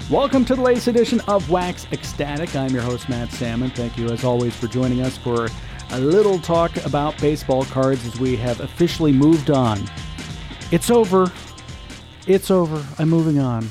Welcome to the latest edition of Wax Ecstatic. I'm your host, Matt Salmon. Thank you, as always, for joining us for a little talk about baseball cards as we have officially moved on. It's over. It's over. I'm moving on.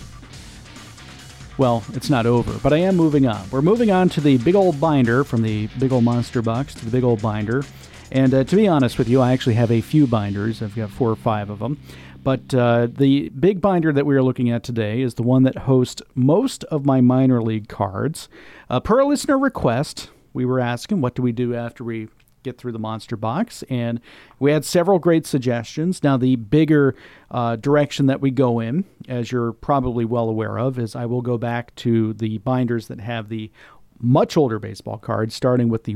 Well, it's not over, but I am moving on. We're moving on to the big old binder, from the big old monster box to the big old binder. And to be honest with you, I actually have a few binders. I've got 4 or 5 of them. But the big binder that we are looking at today is the one that hosts most of my minor league cards. Per listener request, we were asking, what do we do after we get through the monster box? And we had several great suggestions. Now, the bigger direction that we go in, as you're probably well aware of, is I will go back to the binders that have the much older baseball cards, starting with the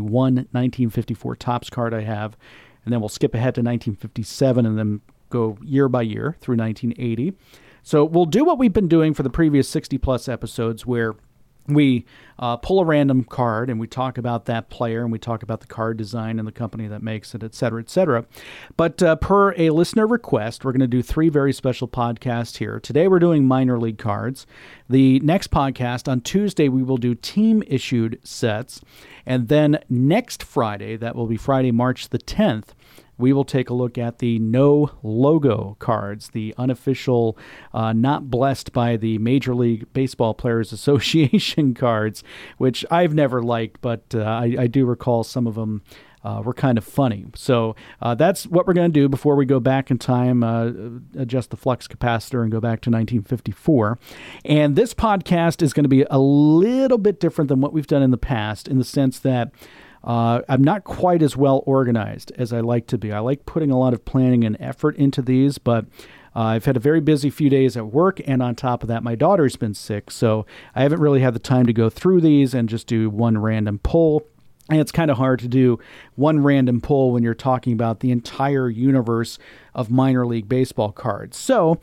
1954 Topps card I have, and then we'll skip ahead to 1957 and then go year by year through 1980. So we'll do what we've been doing for the previous 60-plus episodes, where we pull a random card and we talk about that player and we talk about the card design and the company that makes it, et cetera, et cetera. But per a listener request, we're going to do 3 very special podcasts here. Today we're doing minor league cards. The next podcast on Tuesday, we will do team-issued sets. And then next Friday, that will be Friday, March the 10th, we will take a look at the no logo cards, the unofficial, not blessed by the Major League Baseball Players Association cards, which I've never liked, but I do recall some of them were kind of funny. So that's what we're going to do before we go back in time, adjust the flux capacitor and go back to 1954. And this podcast is going to be a little bit different than what we've done in the past, in the sense that I'm not quite as well organized as I like to be. I like putting a lot of planning and effort into these, but I've had a very busy few days at work, and on top of that, my daughter's been sick, so I haven't really had the time to go through these and just do one random pull. And it's kind of hard to do one random pull when you're talking about the entire universe of minor league baseball cards. So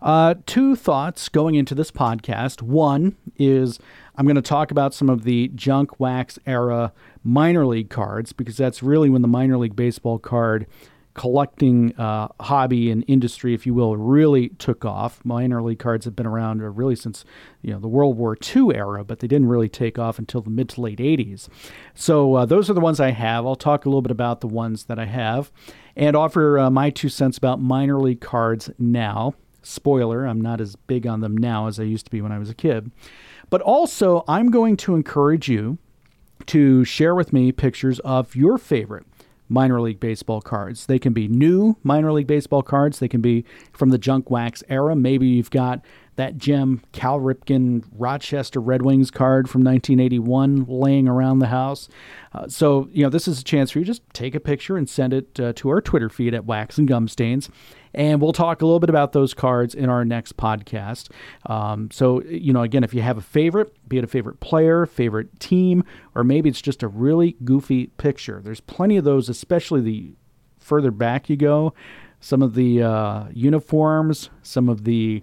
2 thoughts going into this podcast. One is I'm going to talk about some of the junk wax era minor league cards, because that's really when the minor league baseball card collecting hobby and industry, if you will, really took off. Minor league cards have been around really since the World War II era, but they didn't really take off until the mid to late 80s. So those are the ones I have. I'll talk a little bit about the ones that I have and offer my 2 cents about minor league cards now. Spoiler, I'm not as big on them now as I used to be when I was a kid. But also, I'm going to encourage you to share with me pictures of your favorite minor league baseball cards. They can be new minor league baseball cards. They can be from the junk wax era. Maybe you've got that gem Cal Ripken Rochester Red Wings card from 1981 laying around the house. So this is a chance for you to just take a picture and send it to our Twitter feed at Wax and Gum Stains. And we'll talk a little bit about those cards in our next podcast. So, again, if you have a favorite, be it a favorite player, favorite team, or maybe it's just a really goofy picture. There's plenty of those, especially the further back you go. Some of the uniforms, some of the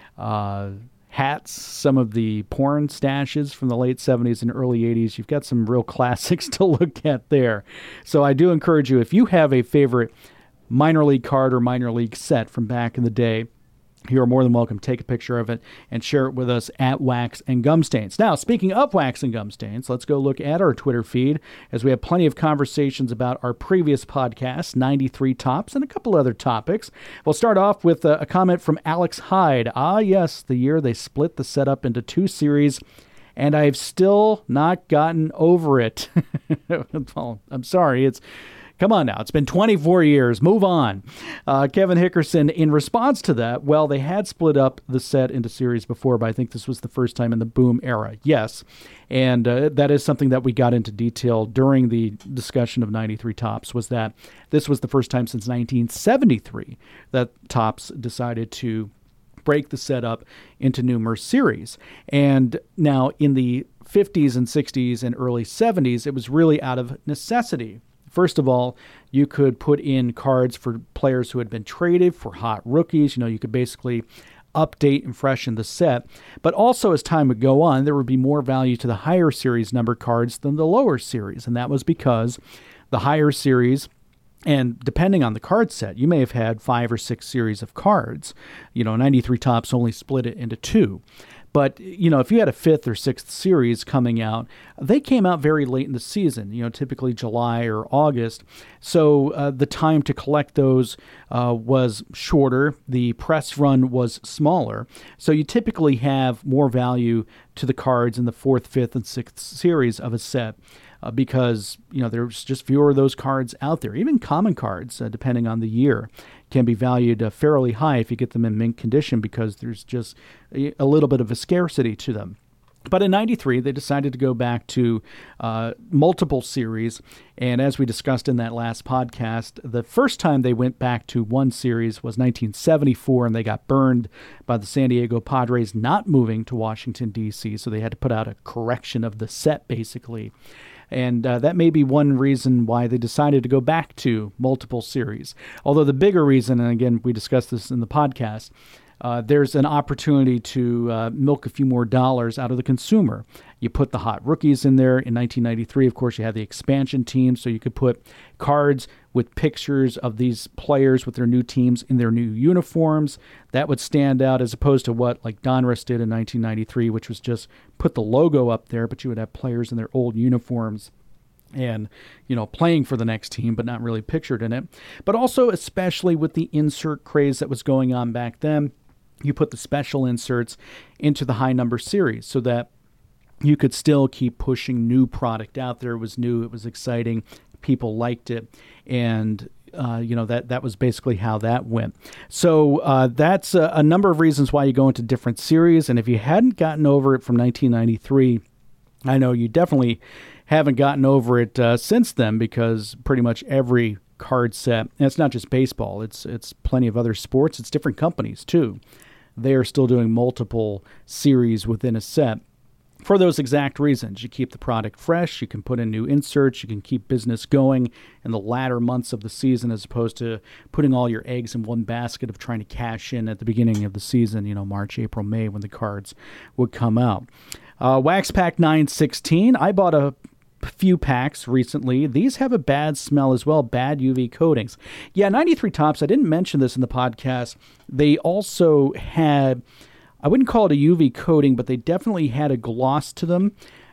hats, some of the porn stashes from the late 70s and early 80s. You've got some real classics to look at there. So I do encourage you, if you have a favorite minor league card or minor league set from back in the day, you are more than welcome to take a picture of it and share it with us at Wax and Gum Stains. Now, speaking of Wax and Gum Stains, let's go look at our Twitter feed, as we have plenty of conversations about our previous podcast, 93 Topps, and a couple other topics. We'll start off with a comment from Alex Hyde. Ah, yes, the year they split the setup into 2 series, and I've still not gotten over it. Well, I'm sorry, come on now. It's been 24 years. Move on. Kevin Hickerson, in response to that, well, they had split up the set into series before, but I think this was the first time in the boom era. Yes. And that is something that we got into detail during the discussion of 93 Topps, was that this was the first time since 1973 that Topps decided to break the setup into numerous series. And now in the 50s and 60s and early 70s, it was really out of necessity. First of all, you could put in cards for players who had been traded, for hot rookies. You could basically update and freshen the set. But also, as time would go on, there would be more value to the higher series number cards than the lower series. And that was because the higher series And depending on the card set, you may have had 5 or 6 series of cards. 93 Topps only split it into 2. But, if you had a 5th or 6th series coming out, they came out very late in the season, typically July or August. So the time to collect those was shorter. The press run was smaller. So you typically have more value to the cards in the 4th, 5th, and 6th series of a set. Because, there's just fewer of those cards out there. Even common cards, depending on the year, can be valued fairly high if you get them in mint condition because there's just a little bit of a scarcity to them. But in 93, they decided to go back to multiple series. And as we discussed in that last podcast, the first time they went back to one series was 1974, and they got burned by the San Diego Padres not moving to Washington, D.C., so they had to put out a correction of the set, basically. And that may be one reason why they decided to go back to multiple series. Although the bigger reason, and again, we discussed this in the podcast, there's an opportunity to milk a few more dollars out of the consumer. You put the hot rookies in there. In 1993, of course, you had the expansion team, so you could put cards with pictures of these players with their new teams in their new uniforms. That would stand out as opposed to what like Donruss did in 1993, which was just put the logo up there, but you would have players in their old uniforms and, playing for the next team, but not really pictured in it. But also, especially with the insert craze that was going on back then, you put the special inserts into the high number series so that you could still keep pushing new product out there. It was new, it was exciting, people liked it, and that was basically how that went. So that's a number of reasons why you go into different series, and if you hadn't gotten over it from 1993, I know you definitely haven't gotten over it since then, because pretty much every card set, and it's not just baseball, it's plenty of other sports, it's different companies too. They are still doing multiple series within a set for those exact reasons. You keep the product fresh, you can put in new inserts, you can keep business going in the latter months of the season as opposed to putting all your eggs in one basket of trying to cash in at the beginning of the season, March, April, May, when the cards would come out. Wax Pack 916, I bought a few packs recently. These have a bad smell as well, bad UV coatings. Yeah, 93 Topps, I didn't mention this in the podcast. They also had, I wouldn't call it a UV coating, but they definitely had a gloss to them.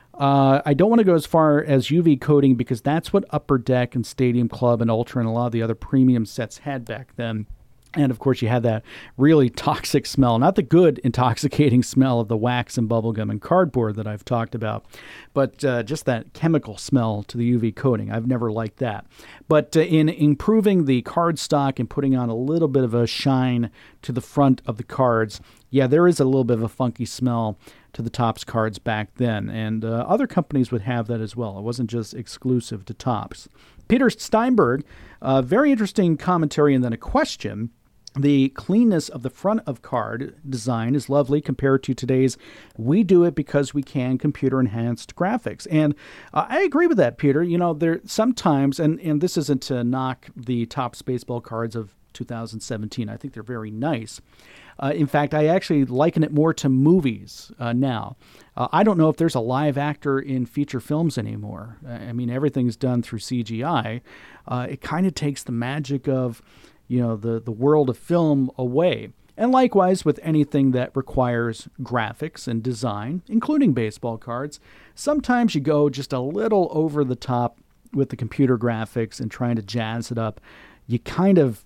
I don't want to go as far as UV coating because that's what Upper Deck and Stadium Club and Ultra and a lot of the other premium sets had back then. And, of course, you had that really toxic smell, not the good intoxicating smell of the wax and bubblegum and cardboard that I've talked about, but just that chemical smell to the UV coating. I've never liked that. But in improving the card stock and putting on a little bit of a shine to the front of the cards, yeah, there is a little bit of a funky smell to the Topps cards back then. And other companies would have that as well. It wasn't just exclusive to Topps. Peter Steinberg, very interesting commentary and then a question. The cleanness of the front of card design is lovely compared to today's we do it because we can computer-enhanced graphics. And I agree with that, Peter. There sometimes, and this isn't to knock the Topps baseball cards of 2017. I think they're very nice. In fact, I actually liken it more to movies now. I don't know if there's a live actor in feature films anymore. I mean, everything's done through CGI. It kind of takes the magic of the world of film away. And likewise with anything that requires graphics and design, including baseball cards, sometimes you go just a little over the top with the computer graphics and trying to jazz it up. You kind of,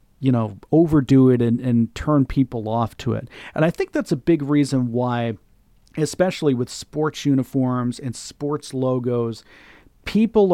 overdo it and turn people off to it. And I think that's a big reason why, especially with sports uniforms and sports logos, people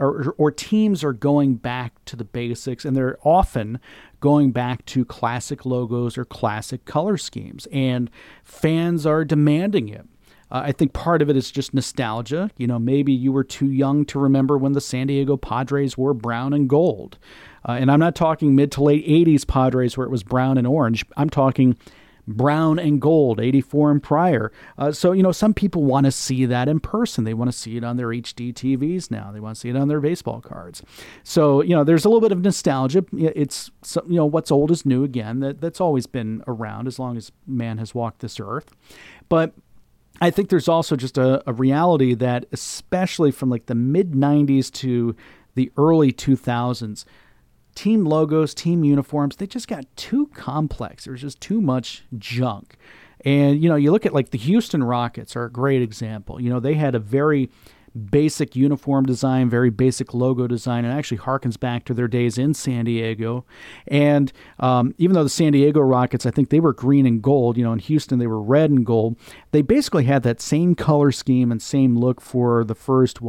or teams are going back to the basics, and they're often going back to classic logos or classic color schemes, and fans are demanding it. I think part of it is just nostalgia. Maybe you were too young to remember when the San Diego Padres wore brown and gold. And I'm not talking mid to late 80s Padres where it was brown and orange. I'm talking brown and gold, 84 and prior. So, some people want to see that in person. They want to see it on their HD TVs now. They want to see it on their baseball cards. So, there's a little bit of nostalgia. It's, what's old is new again. That's always been around as long as man has walked this earth. But I think there's also just a reality that, especially from like the mid 90s to the early 2000s, team logos, team uniforms, they just got too complex. There was just too much junk. And, you look at like the Houston Rockets are a great example. They had a very basic uniform design, very basic logo design, and actually harkens back to their days in San Diego. And even though the San Diego Rockets, I think they were green and gold, in Houston they were red and gold, they basically had that same color scheme and same look for the first,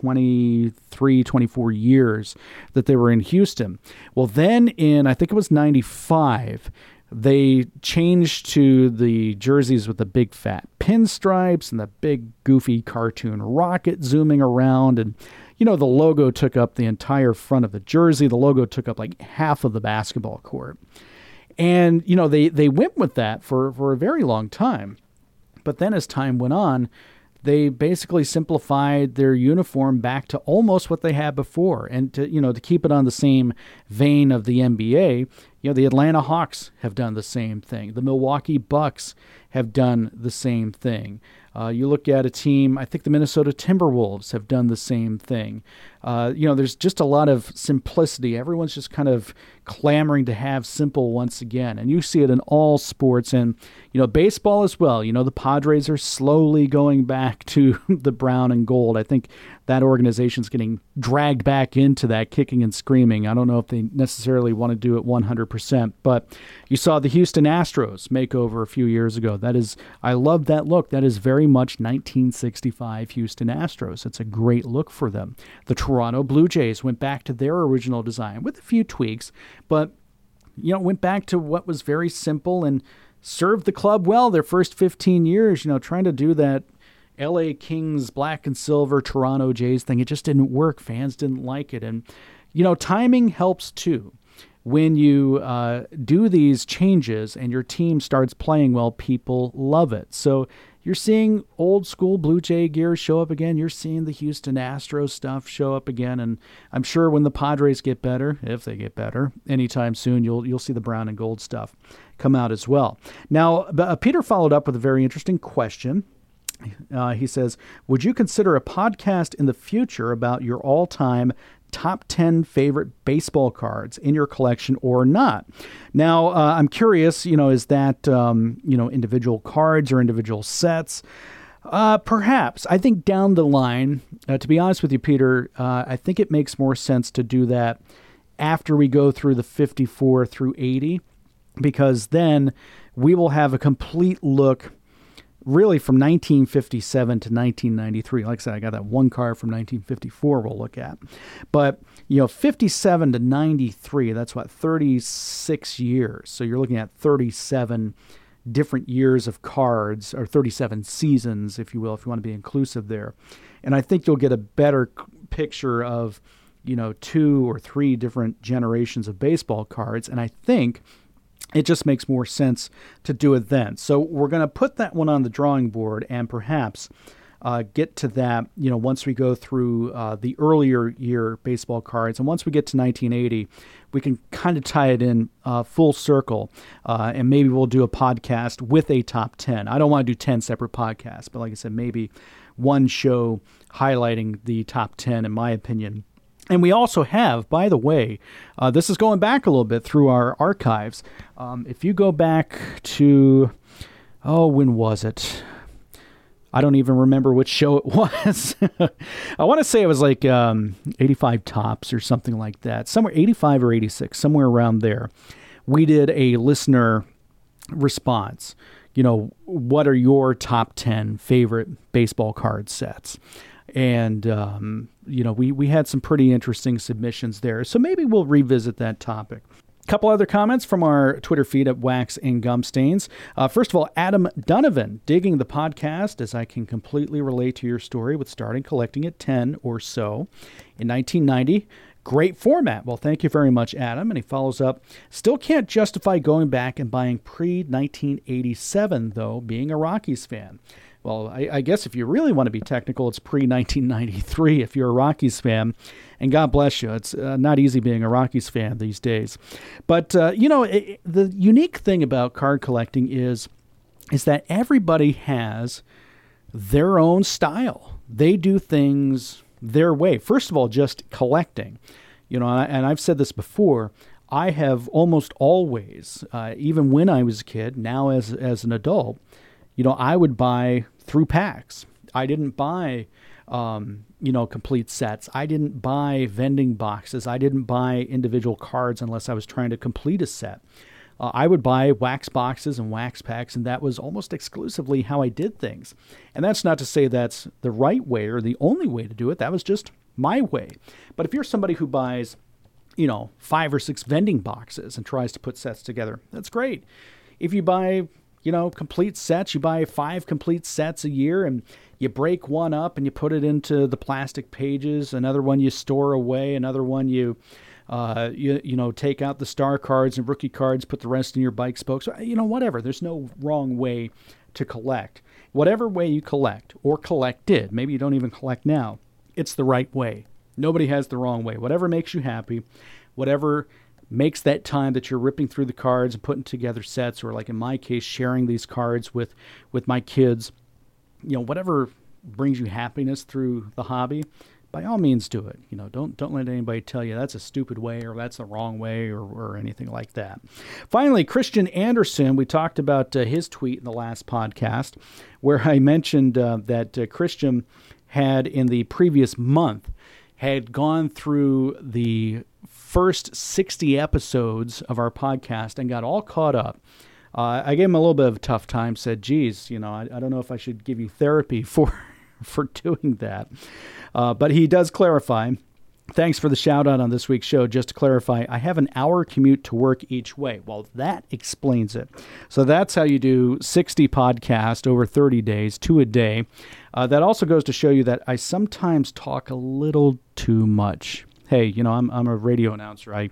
23, 24 years that they were in Houston. Well, then I think it was 95, they changed to the jerseys with the big fat pinstripes and the big goofy cartoon rocket zooming around. And, the logo took up the entire front of the jersey. The logo took up like half of the basketball court. And, they went with that for a very long time. But then as time went on, they basically simplified their uniform back to almost what they had before. And to keep it on the same vein of the NBA, the Atlanta Hawks have done the same thing. The Milwaukee Bucks have done the same thing. You look at a team, I think the Minnesota Timberwolves have done the same thing. There's just a lot of simplicity. Everyone's just kind of clamoring to have simple once again. And you see it in all sports and, baseball as well. The Padres are slowly going back to the brown and gold. I think that organization's getting dragged back into that kicking and screaming. I don't know if they necessarily want to do it 100%, but you saw the Houston Astros makeover a few years ago. I love that look. That is very much 1965 Houston Astros. It's a great look for them. The Toronto Blue Jays went back to their original design with a few tweaks, but went back to what was very simple and served the club well their first 15 years, trying to do that LA Kings black and silver Toronto Jays thing. It just didn't work. Fans didn't like it. And, timing helps too. When you do these changes and your team starts playing well, people love it. So you're seeing old school Blue Jay gear show up again. You're seeing the Houston Astros stuff show up again. And I'm sure when the Padres get better, if they get better anytime soon, you'll see the brown and gold stuff come out as well. Now, Peter followed up with a very interesting question. He says, would you consider a podcast in the future about your all-time top 10 favorite baseball cards in your collection or not? Now, I'm curious, is that, individual cards or individual sets? Perhaps. I think down the line, to be honest with you, Peter, I think it makes more sense to do that after we go through the 54 through 80, because then we will have a complete look really from 1957 to 1993. Like I said, I got that one card from 1954 we'll look at. But, 57 to 93, that's 36 years. So you're looking at 37 different years of cards, or 37 seasons, if you will, if you want to be inclusive there. And I think you'll get a better picture of, 2 or 3 different generations of baseball cards. And I think it just makes more sense to do it then. So we're going to put that one on the drawing board and perhaps get to that, once we go through the earlier year baseball cards. And once we get to 1980, we can kind of tie it in full circle. And maybe we'll do a podcast with a top 10. I don't want to do 10 separate podcasts, but like I said, maybe one show highlighting the top 10, in my opinion. And we also have, by the way, this is going back a little bit through our archives. If you go back to, when was it? I don't even remember which show it was. I want to say it was like 85 Tops or something like that. Somewhere 85 or 86, somewhere around there. We did a listener response. What are your top 10 favorite baseball card sets? And, we had some pretty interesting submissions there. So maybe we'll revisit that topic. A couple other comments from our Twitter feed at Wax and Gum Stains. First of all, Adam Donovan, digging the podcast as I can completely relate to your story with starting collecting at 10 or so in 1990. Great format. Well, thank you very much, Adam. And he follows up, still can't justify going back and buying pre-1987, though, being a Rockies fan. Well, I guess if you really want to be technical, it's pre-1993 if you're a Rockies fan. And God bless you. It's not easy being a Rockies fan these days. But, the unique thing about card collecting is that everybody has their own style. They do things their way. First of all, just collecting. And I've said this before, I have almost always, even when I was a kid, now as an adult, I would buy through packs. I didn't buy, complete sets. I didn't buy vending boxes. I didn't buy individual cards unless I was trying to complete a set. I would buy wax boxes and wax packs, and that was almost exclusively how I did things. And that's not to say that's the right way or the only way to do it. That was just my way. But if you're somebody who buys, 5 or 6 vending boxes and tries to put sets together, that's great. If you buy, complete sets, you buy 5 complete sets a year and you break one up and you put it into the plastic pages, another one you store away, another one you take out the star cards and rookie cards, put the rest in your bike spokes, whatever. There's no wrong way to collect. Whatever way you collect or collected, maybe you don't even collect now, it's the right way. Nobody has the wrong way. Whatever makes you happy, whatever makes that time that you're ripping through the cards and putting together sets, or like in my case, sharing these cards with my kids, whatever brings you happiness through the hobby, by all means do it. Don't let anybody tell you that's a stupid way or that's the wrong way or anything like that. Finally, Christian Anderson, we talked about his tweet in the last podcast where I mentioned that Christian had in the previous month had gone through the first 60 episodes of our podcast and got all caught up. I gave him a little bit of a tough time, said, geez, I don't know if I should give you therapy for doing that. But he does clarify, thanks for the shout out on this week's show. Just to clarify, I have an hour commute to work each way. Well, that explains it. So that's how you do 60 podcasts over 30 days, 2 a day. That also goes to show you that I sometimes talk a little too much. Hey, I'm a radio announcer. I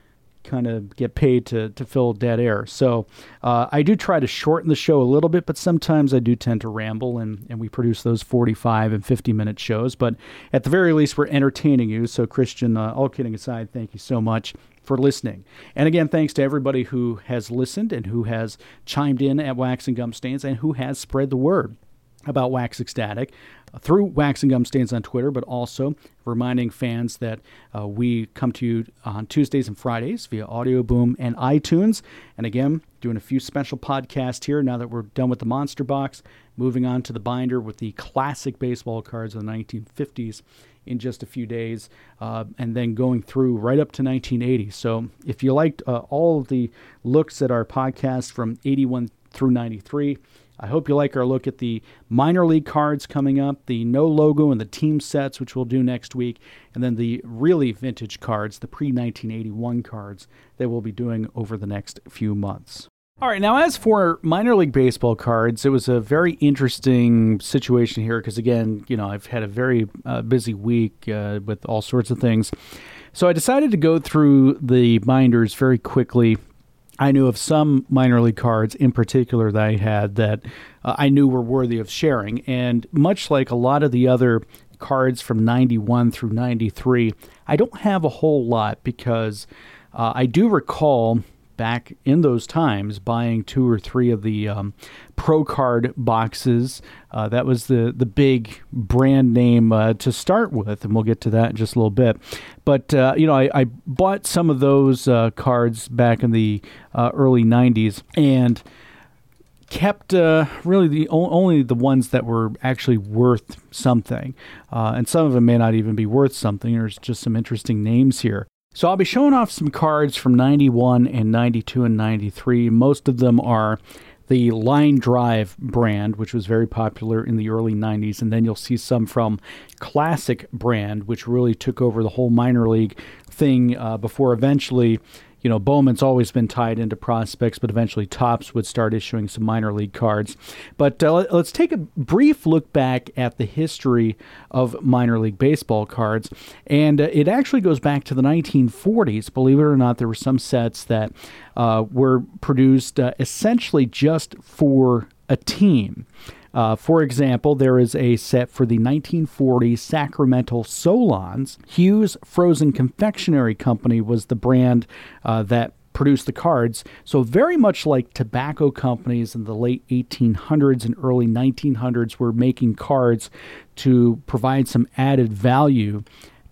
kind of get paid to fill dead air. So I do try to shorten the show a little bit, but sometimes I do tend to ramble, and we produce those 45 and 50-minute shows. But at the very least, we're entertaining you. So Christian, all kidding aside, thank you so much for listening. And again, thanks to everybody who has listened and who has chimed in at Wax and Gum Stains and who has spread the word about Wax Ecstatic through Wax and Gum Stains on Twitter, but also reminding fans that we come to you on Tuesdays and Fridays via Audio Boom and iTunes. And again, doing a few special podcasts here now that we're done with the Monster Box, moving on to the binder with the classic baseball cards of the 1950s in just a few days, and then going through right up to 1980. So if you liked all of the looks at our podcast from 81 through 93, I hope you like our look at the minor league cards coming up, the no logo and the team sets, which we'll do next week, and then the really vintage cards, the pre-1981 cards that we'll be doing over the next few months. All right, now as for minor league baseball cards, it was a very interesting situation here because, again, I've had a very busy week with all sorts of things. So I decided to go through the binders very quickly. I knew of some minor league cards in particular that I had that I knew were worthy of sharing. And much like a lot of the other cards from 91 through 93, I don't have a whole lot because I do recall back in those times buying 2 or 3 of the Pro Card boxes. That was the big brand name to start with, and we'll get to that in just a little bit. But, I bought some of those cards back in the early 90s and kept really only the ones that were actually worth something. And some of them may not even be worth something. There's just some interesting names here. So I'll be showing off some cards from 91 and 92 and 93. Most of them are the Line Drive brand, which was very popular in the early 90s. And then you'll see some from Classic brand, which really took over the whole minor league thing before eventually, Bowman's always been tied into prospects, but eventually Topps would start issuing some minor league cards. But let's take a brief look back at the history of minor league baseball cards. And it actually goes back to the 1940s. Believe it or not, there were some sets that were produced essentially just for a team. For example, there is a set for the 1940 Sacramento Solons. Hughes Frozen Confectionery Company was the brand that produced the cards. So very much like tobacco companies in the late 1800s and early 1900s were making cards to provide some added value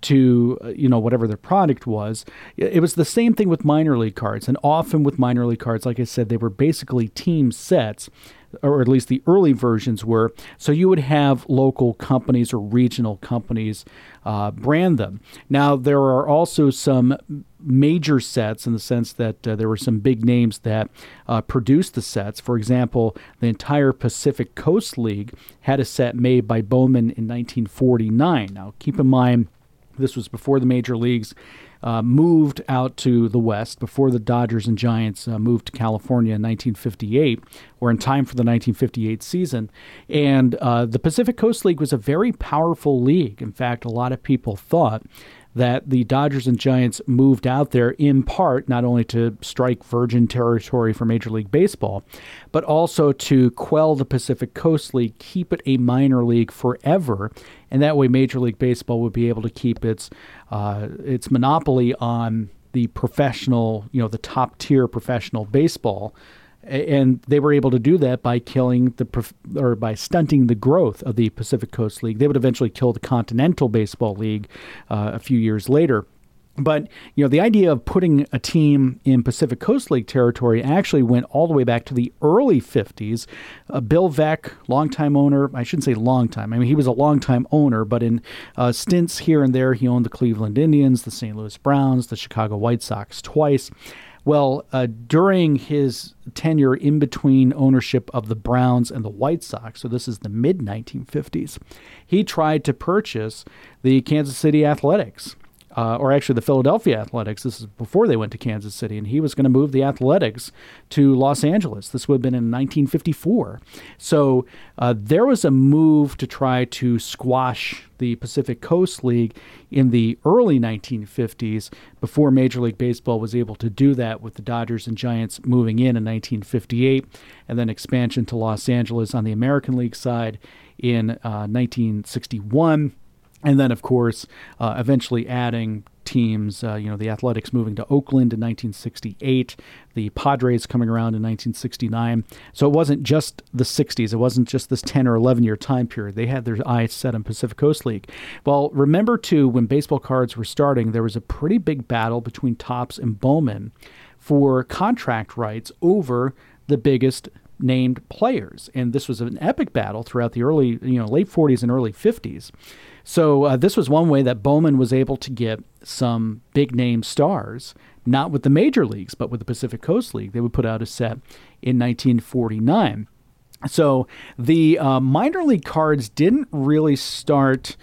to, whatever their product was. It was the same thing with minor league cards. And often with minor league cards, like I said, they were basically team sets, or at least the early versions were. So you would have local companies or regional companies brand them. Now, there are also some major sets in the sense that there were some big names that produced the sets. For example, the entire Pacific Coast League had a set made by Bowman in 1949. Now, keep in mind, this was before the major leagues moved out to the West, before the Dodgers and Giants moved to California in 1958, or in time for the 1958 season. And the Pacific Coast League was a very powerful league. In fact, a lot of people thought that the Dodgers and Giants moved out there in part not only to strike virgin territory for Major League Baseball, but also to quell the Pacific Coast League, keep it a minor league forever, and that way Major League Baseball would be able to keep its monopoly on the professional, the top tier professional baseball. And they were able to do that by by stunting the growth of the Pacific Coast League. They would eventually kill the Continental Baseball League a few years later. But, the idea of putting a team in Pacific Coast League territory actually went all the way back to the early 50s. Bill Veeck, longtime owner, I shouldn't say longtime. I mean, he was a longtime owner, but in stints here and there, he owned the Cleveland Indians, the St. Louis Browns, the Chicago White Sox twice. Well, during his tenure in between ownership of the Browns and the White Sox, so this is the mid-1950s, he tried to purchase the Kansas City Athletics, or actually the Philadelphia Athletics. This is before they went to Kansas City, and he was going to move the Athletics to Los Angeles. This would have been in 1954. So there was a move to try to squash the Pacific Coast League in the early 1950s before Major League Baseball was able to do that, with the Dodgers and Giants moving in 1958, and then expansion to Los Angeles on the American League side in 1961. And then, of course, eventually adding teams, the Athletics moving to Oakland in 1968, the Padres coming around in 1969. So it wasn't just the 60s. It wasn't just this 10 or 11-year time period. They had their eyes set on Pacific Coast League. Well, remember, too, when baseball cards were starting, there was a pretty big battle between Topps and Bowman for contract rights over the biggest named players. And this was an epic battle throughout the early, late 40s and early 50s. So this was one way that Bowman was able to get some big-name stars, not with the major leagues, but with the Pacific Coast League. They would put out a set in 1949. So the minor league cards didn't really start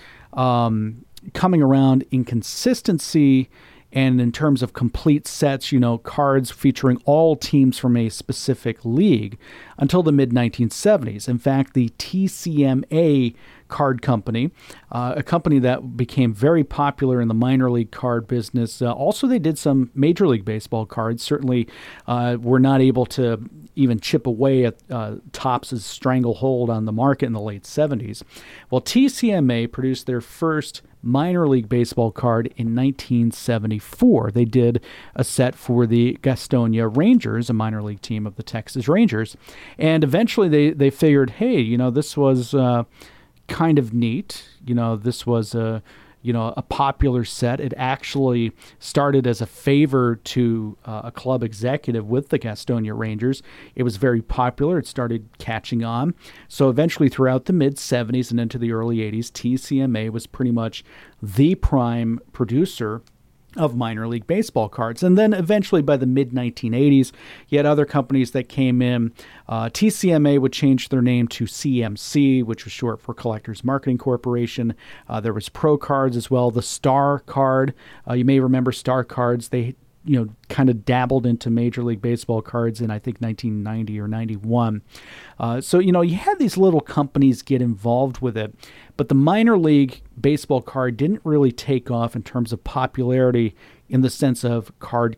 coming around in consistency and in terms of complete sets, cards featuring all teams from a specific league until the mid-1970s. In fact, the TCMA card company, a company that became very popular in the minor league card business. Also, they did some Major League Baseball cards. Certainly were not able to even chip away at Topps' stranglehold on the market in the late 70s. Well, TCMA produced their first minor league baseball card in 1974. They did a set for the Gastonia Rangers, a minor league team of the Texas Rangers. And eventually they figured, hey, this was kind of neat. This was a popular set. It actually started as a favor to a club executive with the Gastonia Rangers. It was very popular. It started catching on. So eventually throughout the mid-70s and into the early 80s, TCMA was pretty much the prime producer of minor league baseball cards. And then eventually by the mid-1980s, you had other companies that came in. TCMA would change their name to CMC, which was short for Collectors Marketing Corporation. There was Pro Cards as well. The Star card, you may remember Star Cards. They kind of dabbled into Major League Baseball cards in, I think, 1990 or 91. So, you had these little companies get involved with it, but the minor league baseball card didn't really take off in terms of popularity in the sense of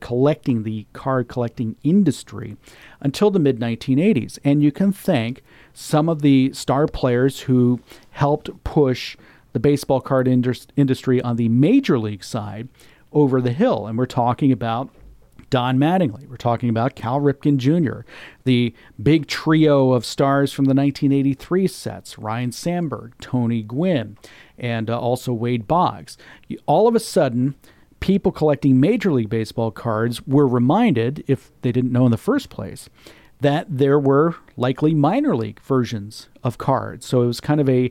the card collecting industry until the mid-1980s. And you can thank some of the star players who helped push the baseball card industry on the major league side over the hill. And we're talking about Don Mattingly. We're talking about Cal Ripken Jr., the big trio of stars from the 1983 sets, Ryne Sandberg, Tony Gwynn, and also Wade Boggs. All of a sudden, people collecting Major League Baseball cards were reminded, if they didn't know in the first place, that there were likely minor league versions of cards. So it was kind of a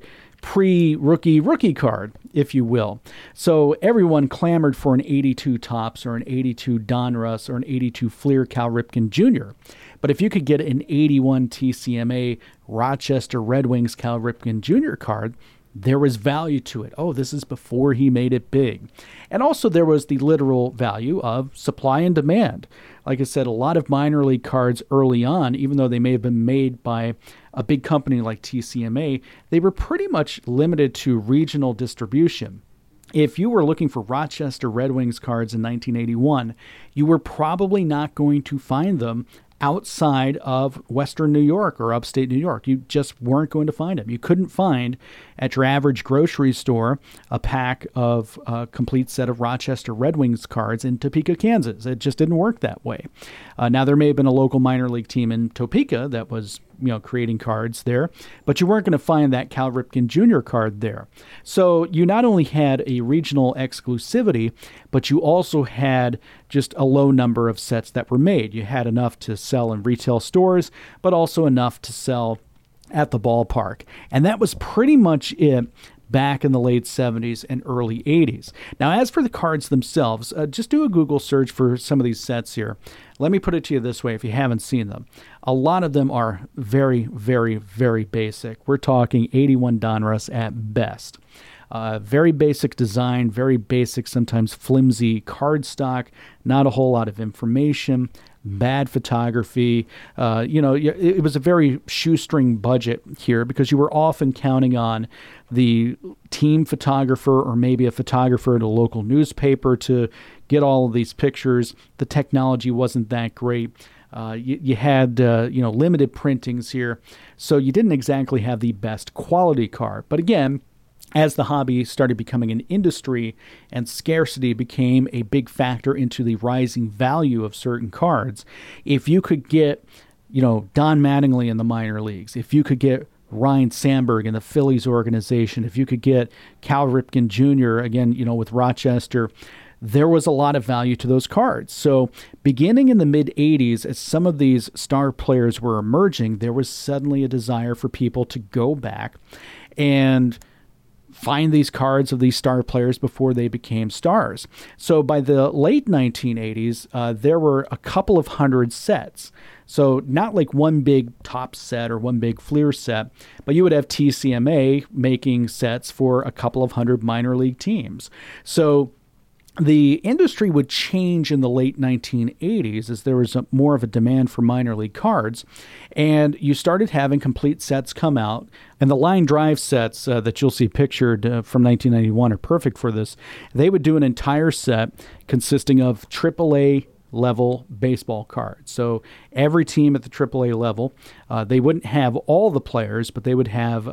pre-rookie card, if you will. So everyone clamored for an 82 Topps or an 82 Donruss or an 82 Fleer Cal Ripken Jr. But if you could get an 81 TCMA Rochester Red Wings Cal Ripken Jr. card, there was value to it. Oh, this is before he made it big. And also there was the literal value of supply and demand. Like I said, a lot of minor league cards early on, even though they may have been made by a big company like TCMA, they were pretty much limited to regional distribution. If you were looking for Rochester Red Wings cards in 1981, you were probably not going to find them outside of Western New York or upstate New York. You just weren't going to find them. You couldn't find at your average grocery store a pack of a complete set of Rochester Red Wings cards in Topeka, Kansas. It just didn't work that way. Now, there may have been a local minor league team in Topeka that was creating cards there, but you weren't going to find that Cal Ripken Jr. card there. So you not only had a regional exclusivity, but you also had just a low number of sets that were made. You had enough to sell in retail stores, but also enough to sell at the ballpark. And that was pretty much it back in the late 70s and early 80s. Now, as for the cards themselves, just do a Google search for some of these sets here. Let me put it to you this way if you haven't seen them. A lot of them are very, very, very basic. We're talking 81 Donruss at best. Very basic design, very basic, sometimes flimsy cardstock, not a whole lot of information, bad photography. It was a very shoestring budget here because you were often counting on the team photographer or maybe a photographer at a local newspaper to get all of these pictures. The technology wasn't that great. You had limited printings here, so you didn't exactly have the best quality card. But again, as the hobby started becoming an industry and scarcity became a big factor into the rising value of certain cards, if you could get, Don Mattingly in the minor leagues, if you could get Ryne Sandberg in the Phillies organization, if you could get Cal Ripken Jr., again, with Rochester, there was a lot of value to those cards. So beginning in the mid-'80s, as some of these star players were emerging, there was suddenly a desire for people to go back and find these cards of these star players before they became stars. So by the late 1980s, there were a couple of hundred sets. So not like one big top set or one big Fleer set, but you would have TCMA making sets for a couple of hundred minor league teams. So the industry would change in the late 1980s as there was more of a demand for minor league cards, and you started having complete sets come out. And the line drive sets that you'll see pictured from 1991 are perfect for this. They would do an entire set consisting of AAA level baseball cards. So every team at the AAA level, they wouldn't have all the players, but they would have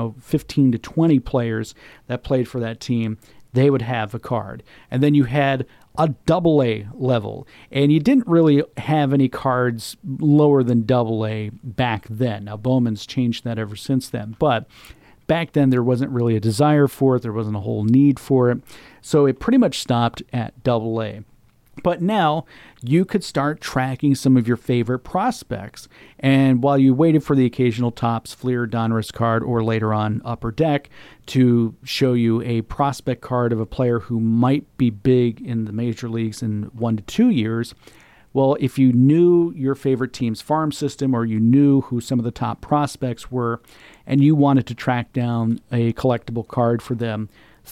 15 to 20 players that played for that team. They would have a card. And then you had a AA level, and you didn't really have any cards lower than AA back then. Now, Bowman's changed that ever since then, but back then there wasn't really a desire for it. There wasn't a whole need for it. So it pretty much stopped at AA. But now you could start tracking some of your favorite prospects. And while you waited for the occasional Topps, Fleer, Donruss card, or later on Upper Deck to show you a prospect card of a player who might be big in the major leagues in 1 to 2 years, well, if you knew your favorite team's farm system or you knew who some of the top prospects were and you wanted to track down a collectible card for them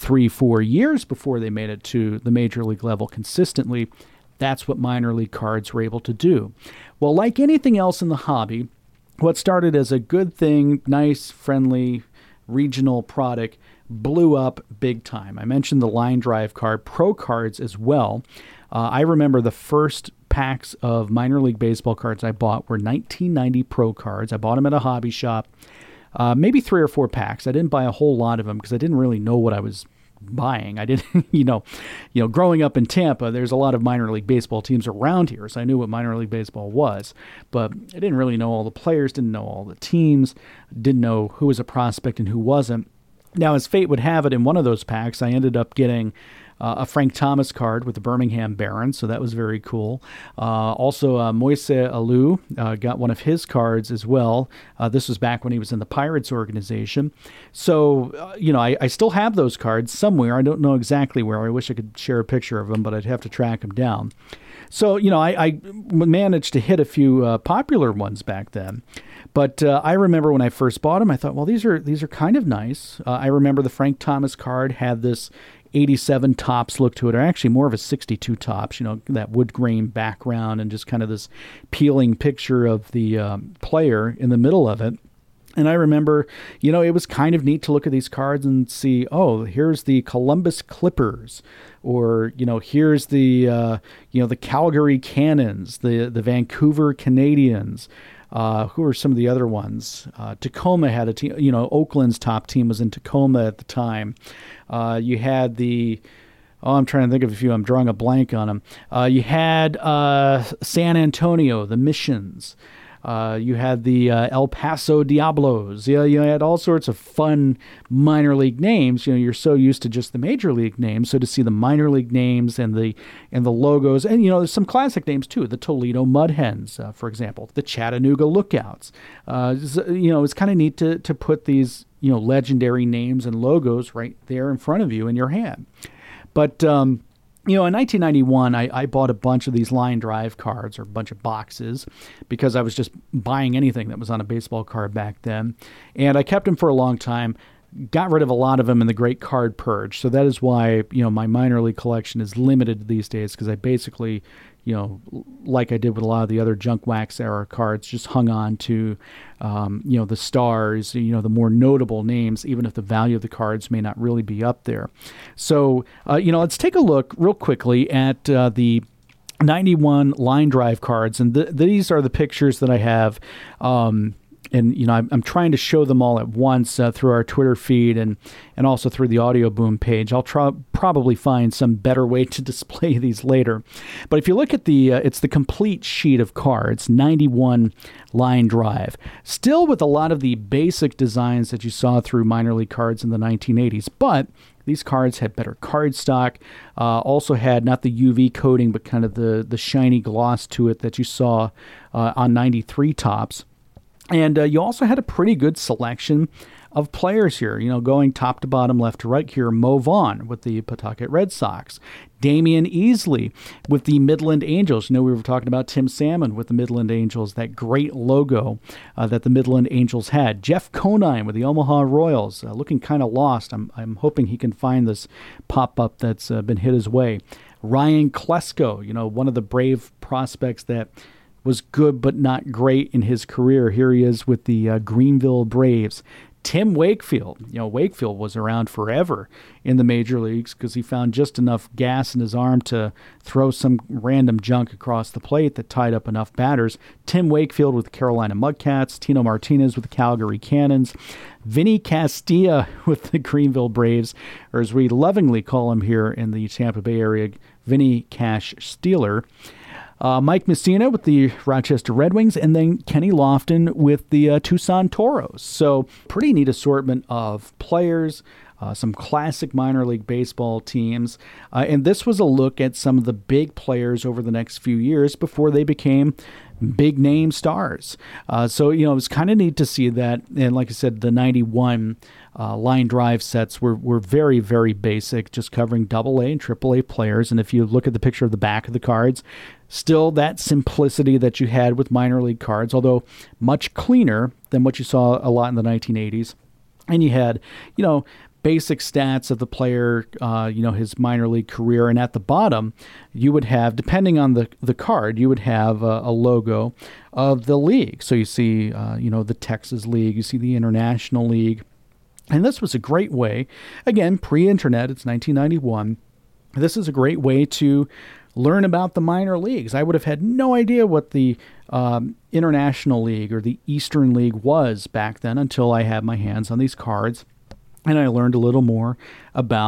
3-4 years before they made it to the major league level consistently, that's what minor league cards were able to do. Well, like anything else in the hobby, what started as a good thing, nice, friendly, regional product, blew up big time. I mentioned the line drive card, pro cards as well. I remember the first packs of minor league baseball cards I bought were 1990 pro cards. I bought them at a hobby shop. Maybe 3 or 4 packs. I didn't buy a whole lot of them because I didn't really know what I was buying. I didn't, growing up in Tampa, there's a lot of minor league baseball teams around here, so I knew what minor league baseball was, but I didn't really know all the players, didn't know all the teams, didn't know who was a prospect and who wasn't. Now, as fate would have it, in one of those packs, I ended up getting a Frank Thomas card with the Birmingham Barons, so that was very cool. Also, Moise Alou got one of his cards as well. This was back when he was in the Pirates organization. So, I still have those cards somewhere. I don't know exactly where. I wish I could share a picture of them, but I'd have to track them down. So, I managed to hit a few popular ones back then. But I remember when I first bought them, I thought, well, these are kind of nice. I remember the Frank Thomas card had this 87 tops look to it, or actually more of a 62 tops, that wood grain background and just kind of this peeling picture of the player in the middle of it. And I remember, it was kind of neat to look at these cards and see, oh, here's the Columbus Clippers, or, here's the, the Calgary Cannons, the Vancouver Canadians. Who are some of the other ones? Tacoma had a team, Oakland's top team was in Tacoma at the time. You had I'm trying to think of a few. I'm drawing a blank on them. You had San Antonio, the Missions. You had the El Paso Diablos. Yeah, you had all sorts of fun minor league names. You're so used to just the major league names, so to see the minor league names and the logos, and there's some classic names too. The Toledo Mud Hens, for example, the Chattanooga Lookouts. It's kind of neat to put these legendary names and logos right there in front of you in your hand. But in 1991, I bought a bunch of these line drive cards, or a bunch of boxes, because I was just buying anything that was on a baseball card back then. And I kept them for a long time, got rid of a lot of them in the Great Card Purge. So that is why, my minor league collection is limited these days, because I basically, like I did with a lot of the other junk wax era cards, just hung on to, the stars, the more notable names, even if the value of the cards may not really be up there. So, let's take a look real quickly at the 91 line drive cards. And these are the pictures that I have. And, I'm trying to show them all at once through our Twitter feed and also through the Audio Boom page. I'll probably find some better way to display these later. But if you look at it's the complete sheet of cards, 91 line drive, still with a lot of the basic designs that you saw through minor league cards in the 1980s. But these cards had better cardstock, also had not the UV coating, but kind of the shiny gloss to it that you saw on 93 tops. And you also had a pretty good selection of players here, going top to bottom, left to right here. Mo Vaughn with the Pawtucket Red Sox. Damian Easley with the Midland Angels. We were talking about Tim Salmon with the Midland Angels, that great logo that the Midland Angels had. Jeff Conine with the Omaha Royals, looking kind of lost. I'm hoping he can find this pop-up that's been hit his way. Ryan Klesko, one of the Brave prospects that was good but not great in his career. Here he is with the Greenville Braves. Tim Wakefield. Wakefield was around forever in the major leagues because he found just enough gas in his arm to throw some random junk across the plate that tied up enough batters. Tim Wakefield with the Carolina Mudcats. Tino Martinez with the Calgary Cannons. Vinny Castilla with the Greenville Braves, or as we lovingly call him here in the Tampa Bay area, Vinny Cash Steeler. Mike Messina with the Rochester Red Wings, and then Kenny Lofton with the Tucson Toros. So pretty neat assortment of players, some classic minor league baseball teams. And this was a look at some of the big players over the next few years before they became big name stars. So, it was kind of neat to see that. And like I said, the 91 line drive sets were very, very basic, just covering AA and AAA players. And if you look at the picture of the back of the cards, still that simplicity that you had with minor league cards, although much cleaner than what you saw a lot in the 1980s. And you had, basic stats of the player, his minor league career. And at the bottom, you would have, depending on the card, you would have a logo of the league. So you see, the Texas League, you see the International League. And this was a great way, again, pre-internet, it's 1991. This is a great way to learn about the minor leagues. I would have had no idea what the International League or the Eastern League was back then until I had my hands on these cards. And I learned a little more about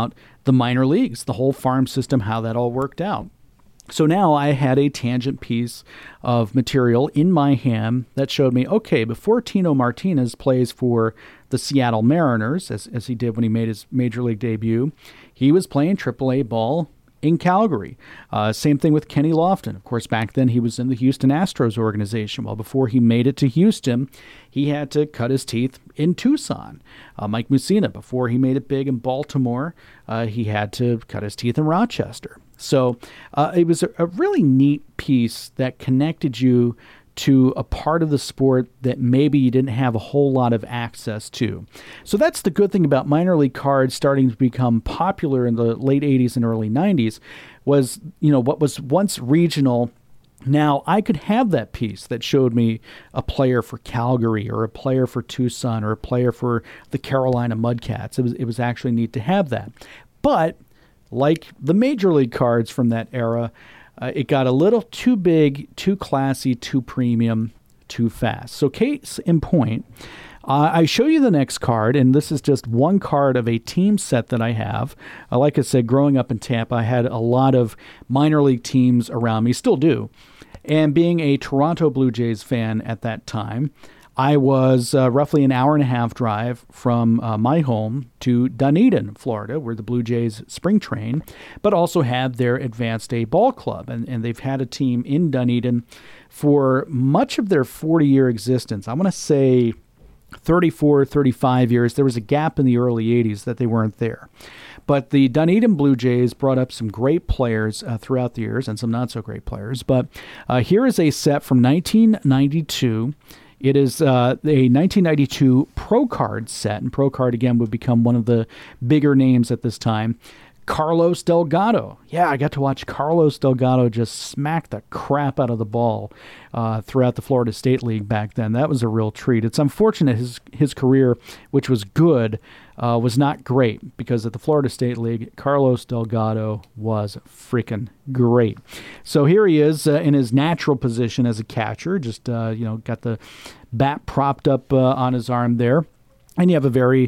the minor leagues, the whole farm system, how that all worked out. So now I had a tangent piece of material in my hand that showed me, okay, before Tino Martinez plays for the Seattle Mariners, as he did when he made his major league debut, he was playing AAA ball in Calgary. Same thing with Kenny Lofton. Of course, back then he was in the Houston Astros organization. Well, before he made it to Houston, he had to cut his teeth in Tucson. Mike Mussina, before he made it big in Baltimore, he had to cut his teeth in Rochester. So it was a really neat piece that connected you to a part of the sport that maybe you didn't have a whole lot of access to. So that's the good thing about minor league cards starting to become popular in the late 80s and early 90s was, what was once regional. Now I could have that piece that showed me a player for Calgary or a player for Tucson or a player for the Carolina Mudcats. It was actually neat to have that. But like the major league cards from that era, it got a little too big, too classy, too premium, too fast. So case in point, I show you the next card, and this is just one card of a team set that I have. Like I said, growing up in Tampa, I had a lot of minor league teams around me, still do. And being a Toronto Blue Jays fan at that time, I was roughly an hour and a half drive from my home to Dunedin, Florida, where the Blue Jays spring train, but also had their Advanced A ball club. And they've had a team in Dunedin for much of their 40-year existence. I want to say 34, 35 years. There was a gap in the early 80s that they weren't there. But the Dunedin Blue Jays brought up some great players throughout the years and some not so great players. But here is a set from 1992. It is a 1992 Pro Card set, and Pro Card, again, would become one of the bigger names at this time. Carlos Delgado. Yeah, I got to watch Carlos Delgado just smack the crap out of the ball throughout the Florida State League back then. That was a real treat. It's unfortunate his career, which was good, was not great, because at the Florida State League, Carlos Delgado was freaking great. So here he is in his natural position as a catcher, just got the bat propped up on his arm there. And you have a very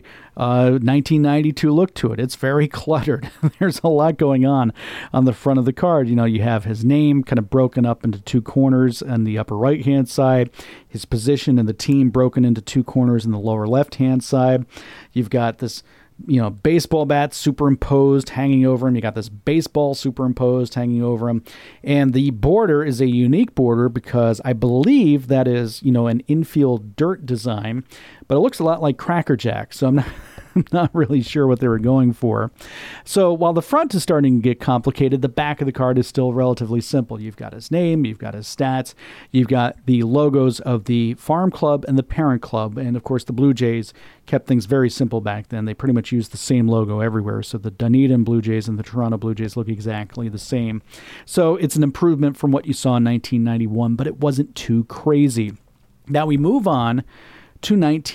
1992 look to it. It's very cluttered. There's a lot going on the front of the card. You have his name kind of broken up into two corners on the upper right-hand side, his position in the team broken into two corners in the lower left-hand side. You've got this baseball bat superimposed hanging over him. You got this baseball superimposed hanging over him. And the border is a unique border because I believe that is, an infield dirt design, but it looks a lot like Cracker Jack. So I'm not really sure what they were going for. So while the front is starting to get complicated, the back of the card is still relatively simple. You've got his name, you've got his stats, you've got the logos of the farm club and the parent club. And of course, the Blue Jays kept things very simple back then. They pretty much used the same logo everywhere. So the Dunedin Blue Jays and the Toronto Blue Jays look exactly the same. So it's an improvement from what you saw in 1991, but it wasn't too crazy. Now we move on to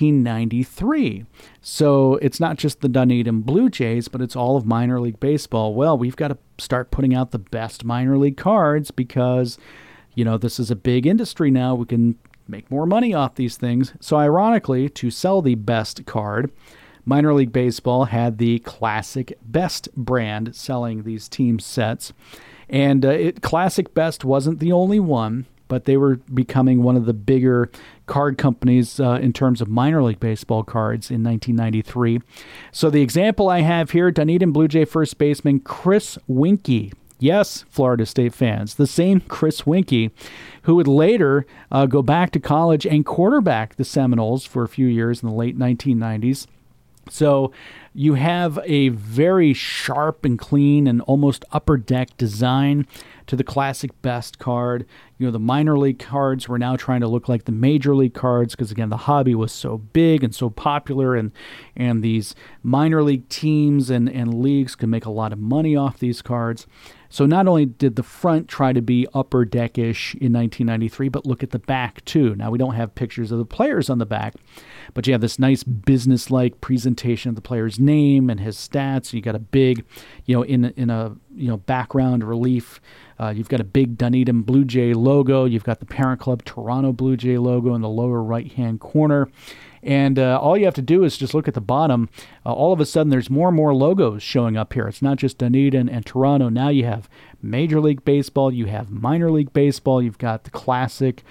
1993. So it's not just the Dunedin Blue Jays, but it's all of minor league baseball. Well, we've got to start putting out the best minor league cards because, this is a big industry now. We can make more money off these things. So ironically, to sell the best card, minor league baseball had the Classic Best brand selling these team sets. And Classic Best wasn't the only one, but they were becoming one of the bigger card companies in terms of minor league baseball cards in 1993. So the example I have here, Dunedin Blue Jay first baseman Chris Winkie. Yes, Florida State fans, the same Chris Winkie, who would later go back to college and quarterback the Seminoles for a few years in the late 1990s. So you have a very sharp and clean and almost upper deck design to the Classic Best card. The minor league cards were now trying to look like the major league cards because, again, the hobby was so big and so popular, and these minor league teams and leagues could make a lot of money off these cards. So not only did the front try to be upper deck-ish in 1993, but look at the back too. Now we don't have pictures of the players on the back, but you have this nice business-like presentation of the player's name and his stats. You got a big, in a background relief. You've got a big Dunedin Blue Jay logo. You've got the parent club Toronto Blue Jay logo in the lower right-hand corner. And all you have to do is just look at the bottom. All of a sudden, there's more and more logos showing up here. It's not just Dunedin and Toronto. Now you have Major League Baseball. You have Minor League Baseball. You've got the Classic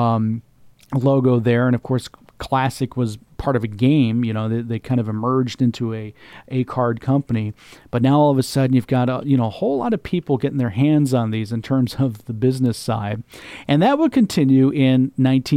logo there. And, of course, Classic was part of a game. They kind of emerged into a card company. But now all of a sudden you've got a whole lot of people getting their hands on these in terms of the business side. And that would continue in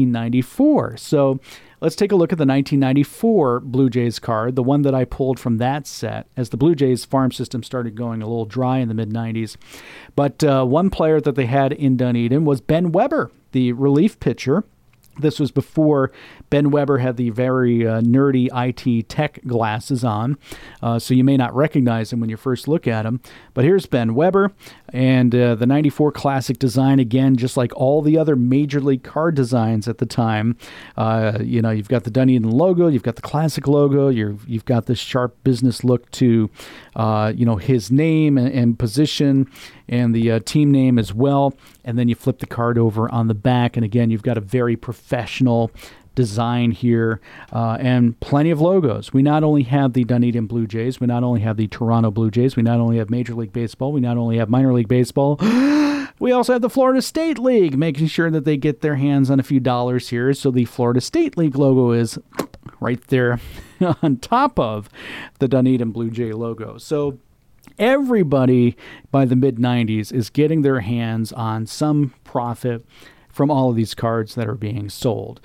1994. So let's take a look at the 1994 Blue Jays card, the one that I pulled from that set as the Blue Jays farm system started going a little dry in the mid-90s. But one player that they had in Dunedin was Ben Weber, the relief pitcher. This was before Ben Weber had the very nerdy IT tech glasses on, so you may not recognize him when you first look at him. But here's Ben Weber, and the 94 Classic design, again, just like all the other Major League card designs at the time. You've got the Dunedin logo, you've got the Classic logo, you've got this sharp business look to, his name and position, and the team name as well. And then you flip the card over on the back, and again, you've got a very professional design here, and plenty of logos. We not only have the Dunedin Blue Jays, we not only have the Toronto Blue Jays, we not only have Major League Baseball, we not only have Minor League Baseball, we also have the Florida State League, making sure that they get their hands on a few dollars here. So the Florida State League logo is right there on top of the Dunedin Blue Jay logo. So everybody by the mid-90s is getting their hands on some profit from all of these cards that are being sold.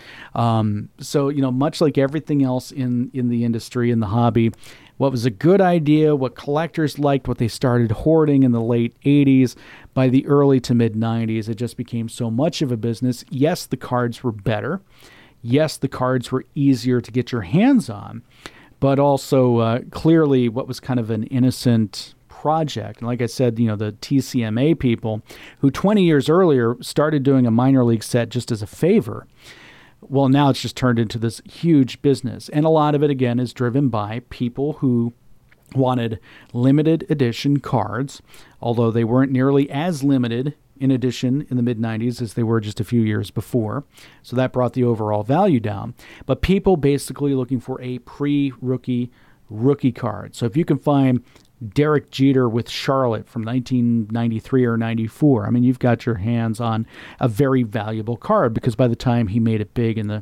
So, much like everything else in the industry, in the hobby, what was a good idea, what collectors liked, what they started hoarding in the late 80s, by the early to mid-90s, it just became so much of a business. Yes, the cards were better. Yes, the cards were easier to get your hands on, but also clearly what was kind of an innocent project. And like I said, the TCMA people who 20 years earlier started doing a minor league set just as a favor. Well, now it's just turned into this huge business. And a lot of it, again, is driven by people who wanted limited edition cards, although they weren't nearly as limited in edition in the mid-90s as they were just a few years before. So that brought the overall value down. But people basically looking for a pre-rookie card. So if you can find Derek Jeter with Charlotte from 1993 or 94. You've got your hands on a very valuable card, because by the time he made it big in the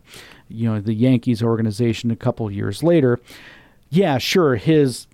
Yankees organization a couple years later, yeah, sure, his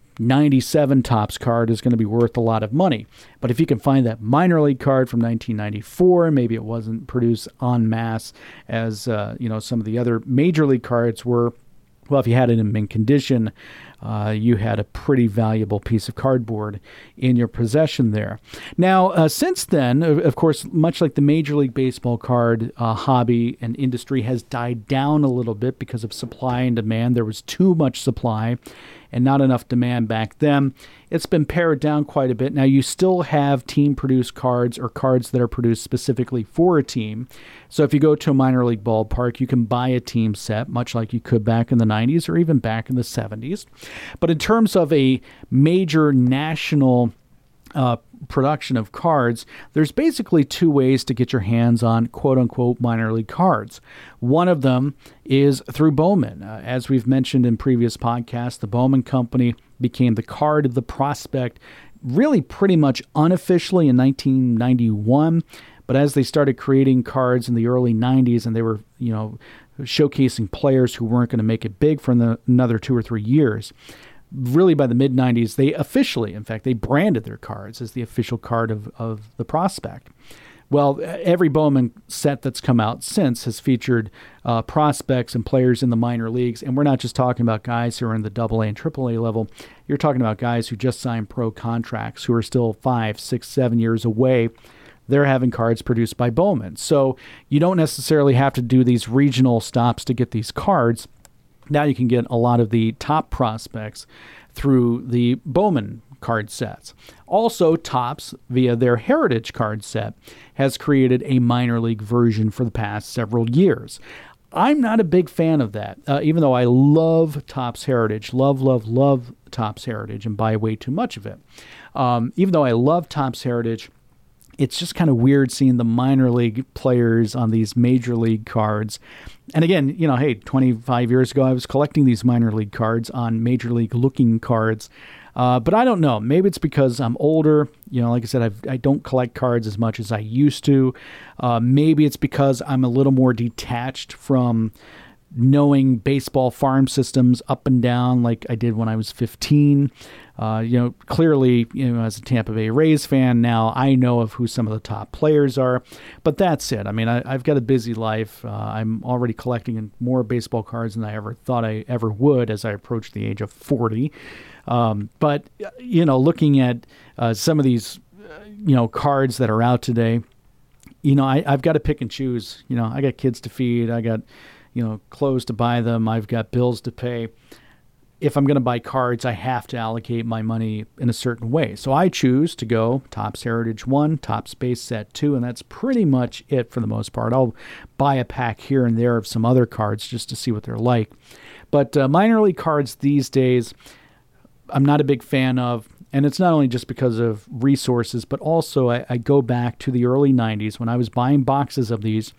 97 Topps card is going to be worth a lot of money. But if you can find that minor league card from 1994, maybe it wasn't produced en masse as some of the other major league cards were. Well, if you had it in mint condition, you had a pretty valuable piece of cardboard in your possession there. Now, since then, of course, much like the Major League Baseball card hobby and industry has died down a little bit because of supply and demand. There was too much supply and not enough demand back then. It's been pared down quite a bit. Now, you still have team-produced cards or cards that are produced specifically for a team. So if you go to a minor league ballpark, you can buy a team set, much like you could back in the 90s or even back in the 70s. But in terms of a major national production of cards, there's basically two ways to get your hands on quote-unquote minor league cards. One of them is through Bowman. As we've mentioned in previous podcasts, the Bowman Company became the card of the prospect really pretty much unofficially in 1991. But as they started creating cards in the early 90s and they were, showcasing players who weren't going to make it big for another 2 or 3 years, really by the mid-90s, they officially, in fact, they branded their cards as the official card of the prospect. Well, every Bowman set that's come out since has featured prospects and players in the minor leagues, and we're not just talking about guys who are in the AA and AAA level. You're talking about guys who just signed pro contracts, who are still 5, 6, 7 years away. They're having cards produced by Bowman. So you don't necessarily have to do these regional stops to get these cards. Now you can get a lot of the top prospects through the Bowman card sets. Also, Topps, via their Heritage card set, has created a minor league version for the past several years. I'm not a big fan of that, even though I love Topps Heritage, love Topps Heritage, and buy way too much of it. Even though I love Topps Heritage, it's just kind of weird seeing the minor league players on these major league cards. And again, hey, 25 years ago, I was collecting these minor league cards on major league looking cards. But I don't know. Maybe it's because I'm older. Like I said, I don't collect cards as much as I used to. Maybe it's because I'm a little more detached from knowing baseball farm systems up and down like I did when I was 15. Clearly, as a Tampa Bay Rays fan now, I know of who some of the top players are. But that's it. I mean, I've got a busy life. I'm already collecting more baseball cards than I ever thought I ever would as I approach the age of 40. But looking at some of these, cards that are out today, I've got to pick and choose. I got kids to feed. I got, clothes to buy them. I've got bills to pay. If I'm going to buy cards, I have to allocate my money in a certain way. So I choose to go Topps Heritage 1, Topps Base Set 2, and that's pretty much it for the most part. I'll buy a pack here and there of some other cards just to see what they're like. But minor league cards these days, I'm not a big fan of, and it's not only just because of resources, but also I go back to the early 90s when I was buying boxes of these,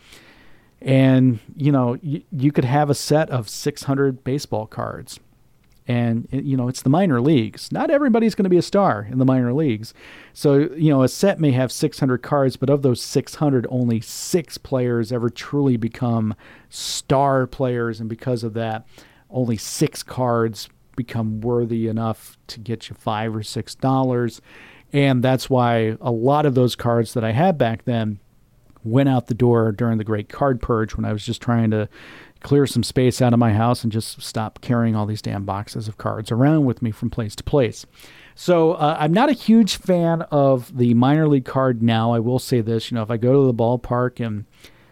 and, you could have a set of 600 baseball cards. And, it's the minor leagues. Not everybody's going to be a star in the minor leagues. So, a set may have 600 cards, but of those 600, only 6 players ever truly become star players. And because of that, only 6 cards become worthy enough to get you $5 or $6. And that's why a lot of those cards that I had back then went out the door during the Great Card Purge when I was just trying to clear some space out of my house and just stop carrying all these damn boxes of cards around with me from place to place. So I'm not a huge fan of the minor league card now. I will say this, if I go to the ballpark and,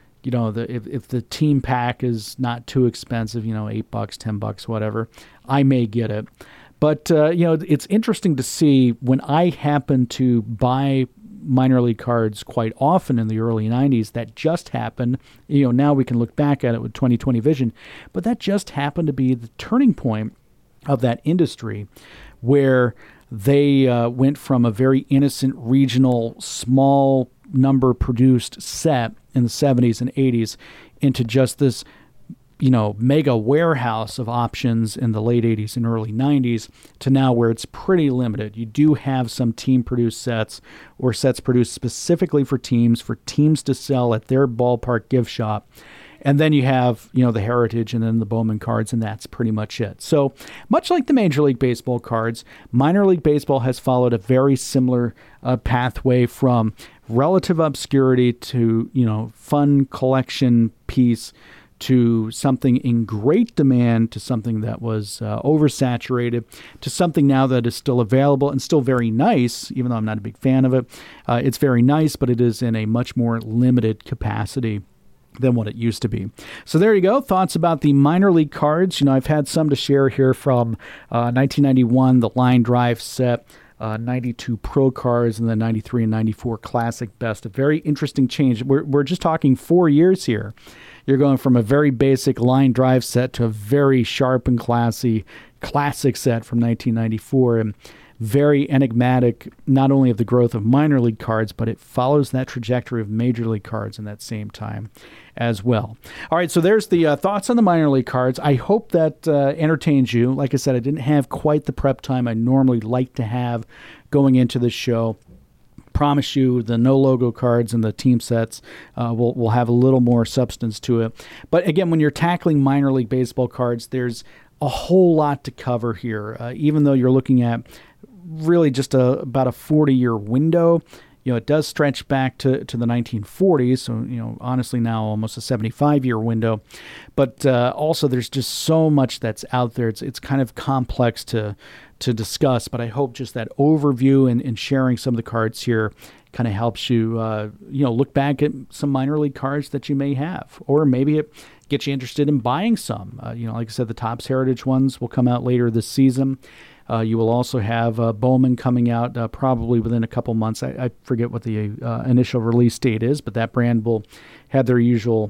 if the team pack is not too expensive, $8, $10, whatever, I may get it. But, it's interesting to see when I happen to buy minor league cards quite often in the early 90s. That just happened. Now we can look back at it with 2020 vision, but that just happened to be the turning point of that industry where they went from a very innocent regional small number produced set in the 70s and 80s into just this mega warehouse of options in the late 80s and early 90s to now where it's pretty limited. You do have some team-produced sets or sets produced specifically for teams to sell at their ballpark gift shop. And then you have, the Heritage and then the Bowman cards, and that's pretty much it. So much like the Major League Baseball cards, minor league baseball has followed a very similar pathway from relative obscurity to, fun collection piece to something in great demand, to something that was oversaturated, to something now that is still available and still very nice, even though I'm not a big fan of it. It's very nice, but it is in a much more limited capacity than what it used to be. So there you go. Thoughts about the minor league cards. I've had some to share here from 1991, the line drive set, 92 Pro cards, and the 93 and 94 Classic Best. A very interesting change. We're just talking 4 years here. You're going from a very basic line drive set to a very sharp and classy classic set from 1994, and very enigmatic, not only of the growth of minor league cards, but it follows that trajectory of major league cards in that same time as well. All right, so there's the thoughts on the minor league cards. I hope that entertains you. Like I said, I didn't have quite the prep time I normally like to have going into this show. Promise you the no logo cards and the team sets will have a little more substance to it. But again, when you're tackling minor league baseball cards, there's a whole lot to cover here. Even though you're looking at really just about a 40-year window, it does stretch back to the 1940s. So, honestly now almost a 75-year window. But also there's just so much that's out there. It's kind of complex to discuss, but I hope just that overview and sharing some of the cards here kind of helps you, look back at some minor league cards that you may have, or maybe it gets you interested in buying some. Like I said, the Topps Heritage ones will come out later this season. You will also have Bowman coming out probably within a couple months. I forget what the initial release date is, but that brand will have their usual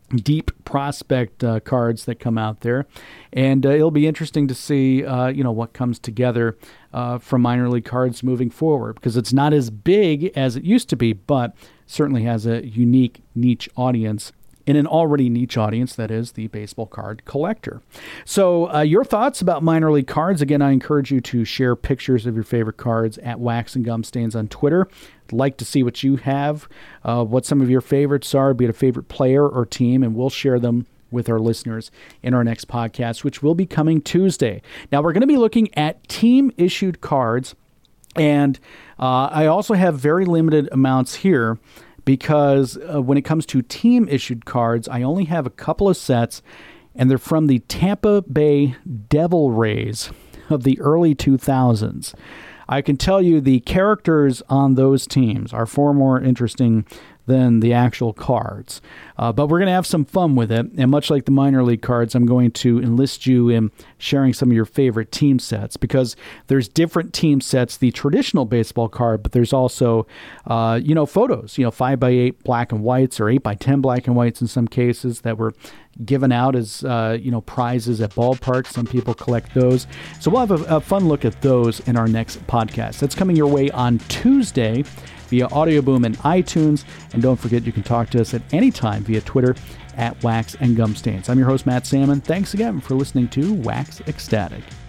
deep prospect cards that come out there. And it'll be interesting to see, what comes together from minor league cards moving forward, because it's not as big as it used to be, but certainly has a unique niche audience. In an already niche audience, that is the baseball card collector. So your thoughts about minor league cards. Again, I encourage you to share pictures of your favorite cards at Wax and Gum Stains on Twitter. I'd like to see what you have, what some of your favorites are, be it a favorite player or team, and we'll share them with our listeners in our next podcast, which will be coming Tuesday. Now, we're going to be looking at team-issued cards, and I also have very limited amounts here, because when it comes to team-issued cards, I only have a couple of sets, and they're from the Tampa Bay Devil Rays of the early 2000s. I can tell you the characters on those teams are far more interesting than the actual cards. But we're going to have some fun with it. And much like the minor league cards, I'm going to enlist you in sharing some of your favorite team sets, because there's different team sets, the traditional baseball card, but there's also, photos, 5x8 black and whites or 8x10 black and whites in some cases that were given out as, prizes at ballparks. Some people collect those. So we'll have a fun look at those in our next podcast. That's coming your way on Tuesday via Audio Boom and iTunes. And don't forget, you can talk to us at any time via Twitter at Wax and Gum Stains. I'm your host, Matt Salmon. Thanks again for listening to Wax Ecstatic.